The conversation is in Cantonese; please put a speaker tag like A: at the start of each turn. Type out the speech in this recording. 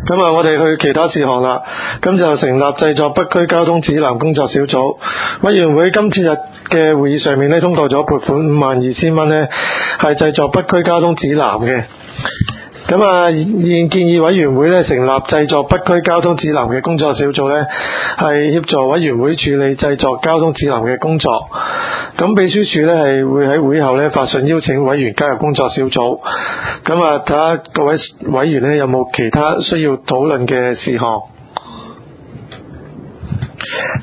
A: 咁啊，我哋去其他事項啦。咁就成立製作北區交通指南工作小組。委員會今次日嘅會議上面咧，通過咗撥款52,000蚊咧，係製作北區交通指南嘅。咁啊，現建議委員會咧成立製作北區交通指南嘅工作小組咧，係協助委員會處理製作交通指南嘅工作。咁秘書處咧係會喺會後咧發信邀請委員加入工作小組。咁啊，睇下各位委員咧有冇其他需要討論嘅事項。